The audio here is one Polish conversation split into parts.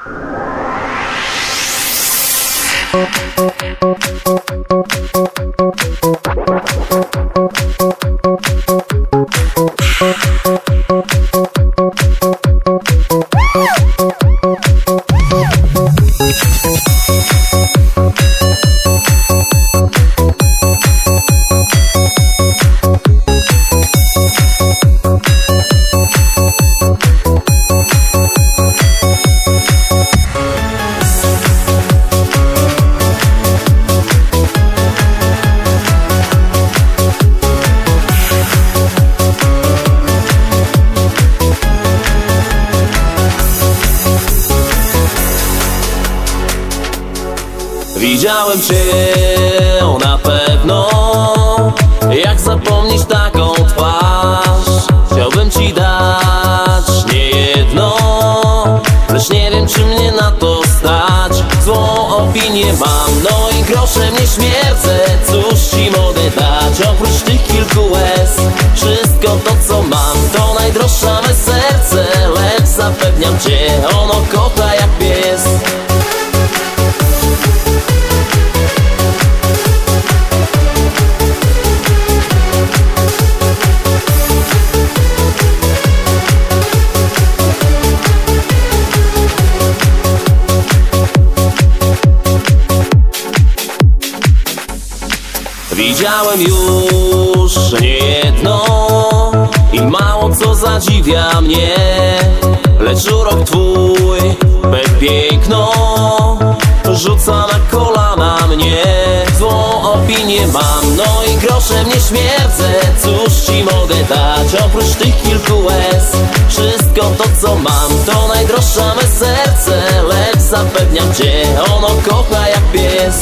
Widziałem cię na pewno, jak zapomnieć taką twarz. Chciałbym ci dać niejedno, lecz nie wiem, czy mnie na to stać. Złą opinię mam, no i groszem nie śmierdzę. Cóż ci mogę dać, oprócz tych kilku łez? Wszystko to, co mam, to najdroższa me serce. Lecz zapewniam cię, ono kocha jak pies. Widziałem już niejedno i mało co zadziwia mnie, lecz urok twój, me piękno, rzuca na kolana mnie. Złą opinię mam, no i groszem nie śmierdzę. Cóż ci mogę dać, oprócz tych kilku łez? Wszystko to, co mam, to najdroższa me serce. Lecz zapewniam cię, ono kocha jak pies.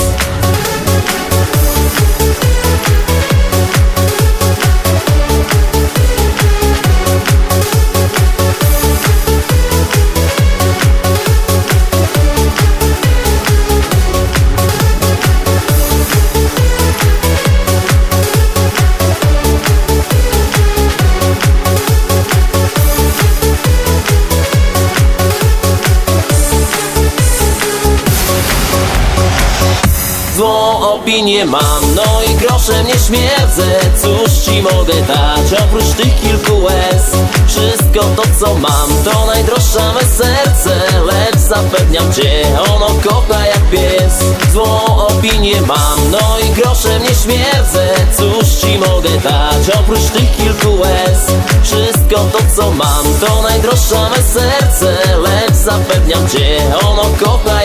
Złą opinię mam, no i groszem nie śmierdzę. Cóż ci mogę dać, oprócz tych kilku łez? Wszystko to, co mam, to najdroższa me serce. Lecz zapewniam cię, ono kocha jak pies. Złą opinię mam, no i groszem nie śmierdzę. Cóż ci mogę dać, oprócz tych kilku łez? Wszystko to, co mam, to najdroższa me serce. Lecz zapewniam cię, ono kocha